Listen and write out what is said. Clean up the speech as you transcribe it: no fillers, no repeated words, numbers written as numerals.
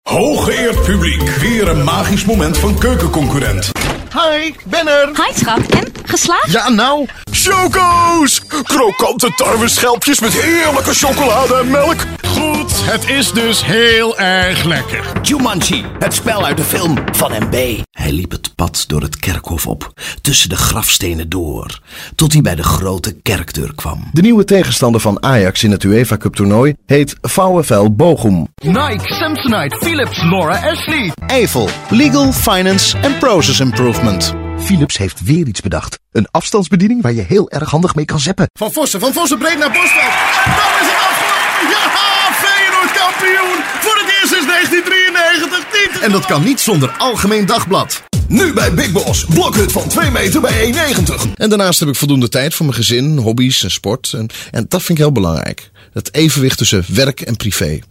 Hooggeëerd publiek, weer een magisch moment van Keukenconcurrent. Hi, ben er. Hi schat, en? Geslaagd? Ja, nou. Choco's! Krokante tarweschelpjes met heerlijke chocolade en melk. Goed, het is dus heel erg lekker. Jumanji, het spel uit de film van MB. Hij liep het pad door het kerkhof op, tussen de grafstenen door, tot hij bij de grote kerkdeur kwam. De nieuwe tegenstander van Ajax in het UEFA Cup toernooi heet VfL Bochum. Nike, Samsonite, Philips, Laura Ashley. Eiffel, Legal, Finance en Process Improvement. Philips heeft weer iets bedacht. Een afstandsbediening waar je heel erg handig mee kan zappen. Van Vossen breed naar Bosveld. Dan is het afgelopen. Ja, Feyenoord kampioen. Voor het eerst sinds 1993. En dat kan niet zonder Algemeen Dagblad. Nu bij Big Boss, blokhut van 2 meter bij 1,90. En daarnaast heb ik voldoende tijd voor mijn gezin, hobby's en sport. En dat vind ik heel belangrijk. Het evenwicht tussen werk en privé.